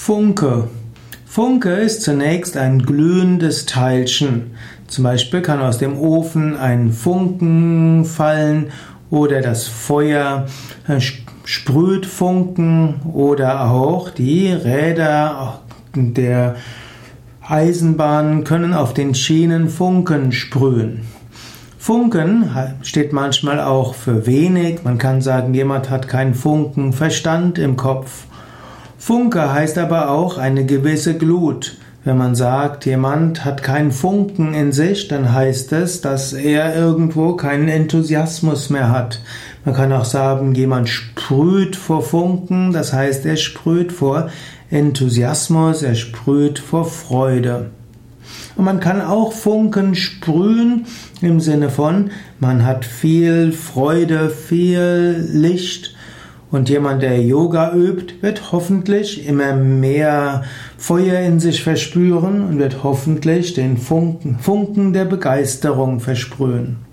Funke. Funke ist zunächst ein glühendes Teilchen. Zum Beispiel kann aus dem Ofen ein Funken fallen oder das Feuer sprüht Funken oder auch die Räder der Eisenbahn können auf den Schienen Funken sprühen. Funken steht manchmal auch für wenig. Man kann sagen, jemand hat keinen Funkenverstand im Kopf. Funke heißt aber auch eine gewisse Glut. Wenn man sagt, jemand hat keinen Funken in sich, dann heißt es, dass er irgendwo keinen Enthusiasmus mehr hat. Man kann auch sagen, jemand sprüht vor Funken, das heißt, er sprüht vor Enthusiasmus, er sprüht vor Freude. Und man kann auch Funken sprühen im Sinne von, man hat viel Freude, viel Licht. Und jemand, der Yoga übt, wird hoffentlich immer mehr Feuer in sich verspüren und wird hoffentlich den Funken der Begeisterung versprühen.